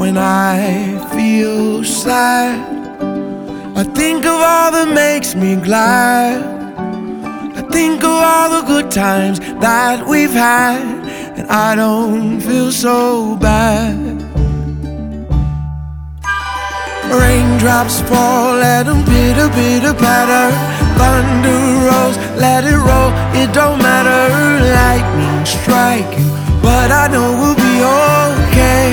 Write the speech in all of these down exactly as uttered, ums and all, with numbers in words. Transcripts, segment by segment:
when I feel sad, I think of all that makes me glad. I think of all the good times that we've had, and I don't feel so bad. Raindrops fall, let them pitter pitter patter. Thunder rolls, let it roll, it don't matter. Lightning striking, but I know we'll be okay,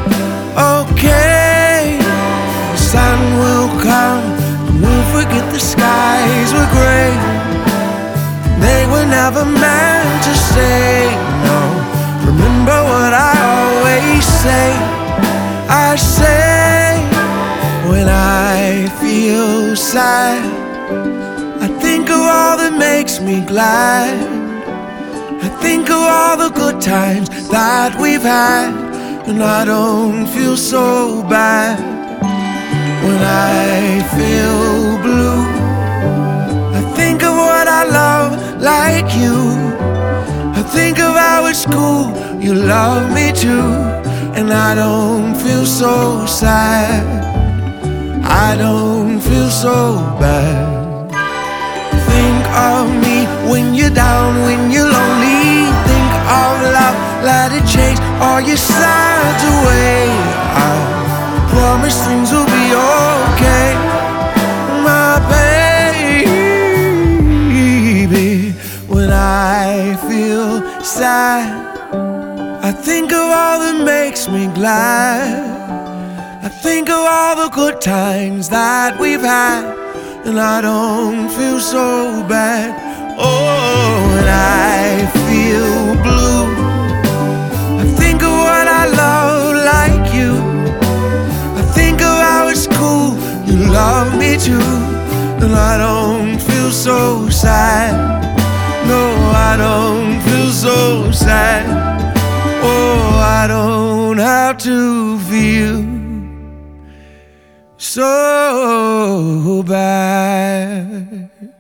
okay. The sun will come and we'll forget the skies were gray. They were never meant to say no. Remember what I always say. I say, when I feel sad, I think of all that makes me glad. I think of all the good times that we've had, and I don't feel so bad. When I feel blue, I think of what I love like you. I think of how at school you love me too, and I don't feel so sad. I don't feel so bad. Think of me when you're down, when you're lonely. Think of love, let it chase all your sides away. I promise things will be okay, my baby. When I feel sad, I think of all that makes me glad. I think of all the good times that we've had, and I don't feel so bad. Oh, when I feel blue, I think of what I love like you. I think of how at school you love me too, and I don't feel so sad. No, I don't feel so sad. Oh, I don't have to feel so bad.